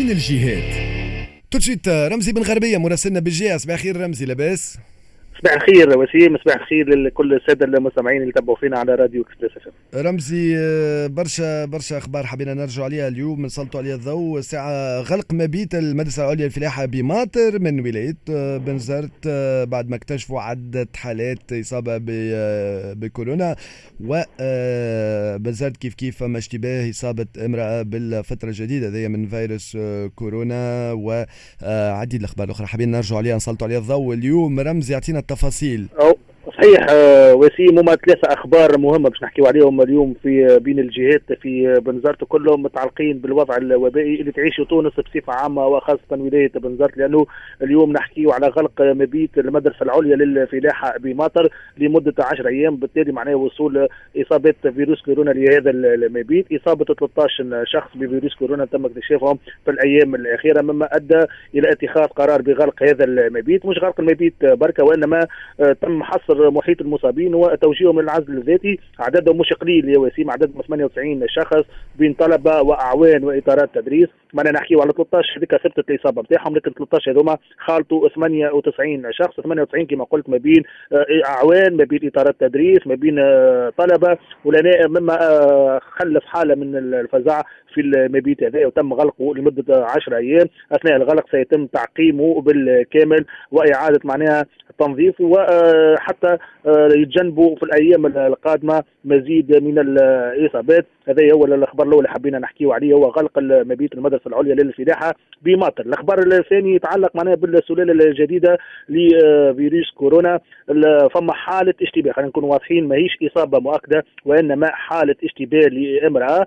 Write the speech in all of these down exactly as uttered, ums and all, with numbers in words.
بين الجهات. تجد رمزي بن غربية مراسلنا بالجهة. صباح خير رمزي، لاباس؟ صباح الخير وسيم، صباح الخير لكل الساده المستمعين اللي تابعوا فينا على راديو اكسبريس اف ام. رمزي، برشا برشا اخبار حبينا نرجعوا عليها اليوم، نسلطوا عليها الضوء. ساعه غلق مبيت المدرسه العليا الفلاحه بماطر من ولايه بنزرت بعد ما اكتشفوا عده حالات اصابه بكورونا، وبنزرت كيف كيف فما اشتباه اصابه امراه بالفتره الجديده ذي من فيروس كورونا، وعديد الاخبار الاخرى حبينا نرجعوا عليها نسلطوا عليها الضوء اليوم. رمزي يعطينا التفاصيل. أو صحيح وسيم، هما ثلاثة أخبار مهمة باش نحكيو عليهم اليوم في بين الجهات في بنزرت، كلهم متعلقين بالوضع الوبائي اللي تعيشه تونس بصفة عامة وخاصة ولاية بنزرت، لأنه اليوم نحكيو على غلق مبيت المدرسة العليا للفلاحة بماطر لمدة عشر أيام، بالتالي معناه وصول إصابة فيروس كورونا لهذا المبيت. إصابة ثلاثة عشر شخص بفيروس كورونا تم اكتشافهم في الأيام الأخيرة، مما أدى إلى اتخاذ قرار بغلق هذا المبيت. مش غلق المبيت بركة، وإنما تم حصر محيط المصابين وتوجيههم للعزل الذاتي. عددهم مش قليل يا وسيم، عددهم ثمانية وتسعين شخص بين طلبه واعوان واطارات تدريس. معنا نحكيو على ثلاثة عشر هذيك ثبتت الاصابه نتاعهم، لكن ثلاثة عشر هذوما خالطوا ثمانية وتسعين شخص، ثمانية وتسعين كما قلت ما بين اعوان، ما بين اطارات تدريس، ما بين طلبه، ولنا مما خلف حاله من الفزع في المبيت هذا، وتم غلقه لمده عشر ايام. اثناء الغلق سيتم تعقيمه بالكامل واعاده معناها تنظيفه، وحتى يتجنبوا في الايام القادمه مزيد من الاصابات. هذا هو الاخبار الاولى حبينا نحكيو عليه، هو غلق مبيت المدرسه العليا للفلاحه بماطر. الاخبار الثاني يتعلق معناها بالسلاله الجديده لفيروس كورونا. فما حاله اشتباه، خلينا نكون واضحين، ماهيش اصابه مؤكده وانما حاله اشتباه لامراه.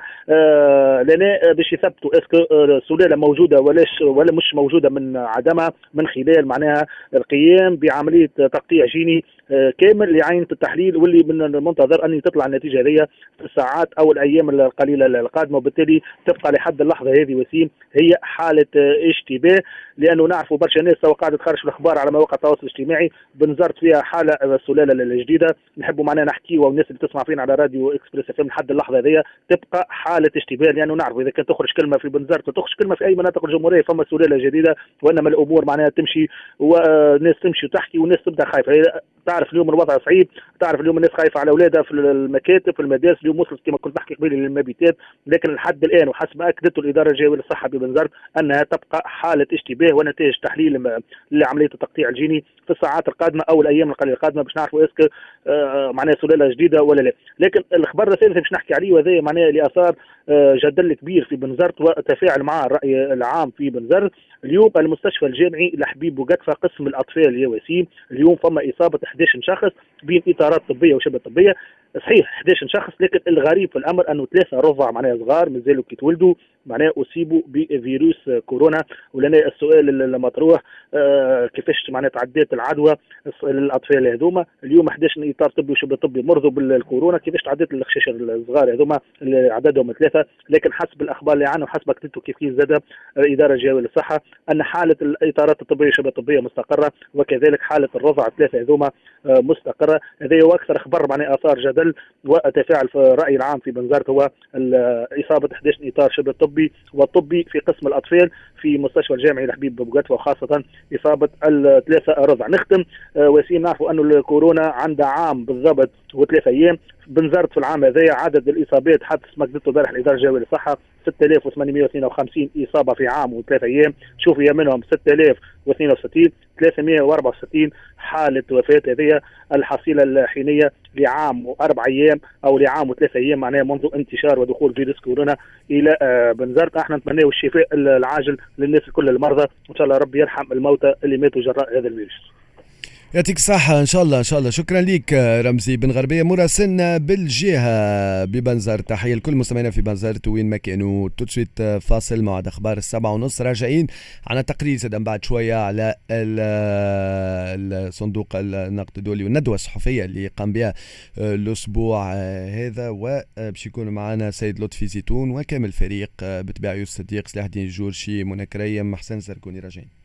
آه لنا باش يثبتوا اسكو السلاله موجوده ولا ولا مش موجوده من عدمها، من خلال معناها القيام بعمليه تقطيع جيني كامل لعينة التحليل، واللي من المنتظر أن تطلع النتيجة هذه في الساعات أو الأيام القليلة القادمة، وبالتالي تبقى لحد اللحظة هذه وسيم هي حالة اشتباه، لأنه نعرفوا برشا ناس سواء قاعدة تخرج الأخبار على مواقع التواصل الاجتماعي بنزرت فيها حالة السلالة الجديدة. نحبوا معنا نحكي والناس اللي تسمع فينا على راديو اكسبريس اف ام لحد اللحظة هذه تبقى حالة اشتباه، لأنه نعرفوا إذا كانت تخرج كلمة في بنزرت وتخرج كلمة في أي مناطق الجمهورية فما سلالة جديدة، وإنما الأمور معناها تمشي والناس تمشي وتحكي والناس تبدأ خايفة. تعرف اليوم الوضع صعيب، تعرف اليوم الناس خايفه على اولادها في المكاتب في المدارس. اليوم وصلت كما كنت نحكي قبيل للمبيتات، لكن لحد الان وحسب اكدته الاداره الجويه للصحه ببنزرت انها تبقى حاله اشتباه، ونتائج تحليل لعمليه التقطيع الجيني في الساعات القادمه او الايام القليله القادمه باش نعرفوا اسك آه معناها سلاله جديده ولا لا. لكن الخبر الثالث باش نحكي عليه وهذا معناها اللي اثار آه جدل كبير في بنزرت وتفاعل مع الراي العام في بنزرت. اليوم المستشفى الجامعي لحبيب بوقتفه قسم الاطفال يا وسيم، اليوم فما اصابه أحد عشر شخص بين اطارات طبيه وشبه طبيه. صحيح أحد عشر شخص، لكن الغريب في الامر انه ثلاثه رضع معناها صغار مازالوا كي تولدوا معناها اصيبوا بفيروس كورونا. ولنا السؤال المطروح آه كيفاش معناها تعدات العدوى للاطفال هذوما؟ اليوم أحد عشر اطار طبي وشبه طبي مرضوا بالكورونا، كيفاش تعدات الخشاش الصغار هذوما اللي عددهم ثلاثه؟ لكن حسب الاخبار اللي عنا وحسب كتبته كيف كيف زاد الاداره الجويه للصحه ان حاله الاطارات الطبيه شبه طبيه مستقره، وكذلك حاله الرضع الثلاثه هذوما آه مستقره. هذا هو اكثر اخبار معناها اثار جدل وتفاعل في الراي العام في بنزرت، هو اصابه أحد عشر اطار شبه طبي وطبي في قسم الاطفال في مستشفى الجامعي لحبيب بوقتفه، وخاصه اصابه الثلاثه رضع. نختم آه وسيم، نعرفوا انه الكورونا عندها عام بالضبط وثلاث ايام. بنزرت في العام هذا عدد الاصابات حدث ما قدرته امبارح الاداره الجويه للصحه ستة آلاف وثمانمائة واثنين وخمسين اصابه في عام وثلاث ايام، شوف هي منهم ستة آلاف واثنين وستين ثلاثمائة وأربعة وستين حاله وفاه. هذه الحصيله الحينيه لعام واربع ايام او لعام وثلاث ايام معناها منذ انتشار ودخول فيروس كورونا الى بنزرت. احنا نتمناه الشفاء العاجل للناس الكل المرضى، وان شاء الله ربي يرحم الموتى اللي ماتوا جراء هذا الفيروس. يعطيك الصحة إن شاء الله إن شاء الله. شكرا لك رمزي بن غربية مراسلنا بالجهة ببنزرت. تحية لكل مستمعينا في بنزرت وين ما كانوا. تتشويت فاصل موعد أخبار السبعة ونص، راجعين عنا تقرير سدن بعد شوية على الصندوق النقد الدولي والندوة الصحفية اللي قام بها الأسبوع هذا، وباش يكون معنا سيد لطفي زيتون وكامل فريق بتباع يوسف صديق، سلاح الدين الجورشي، منى كريم، محسن زرقوني. راجعين.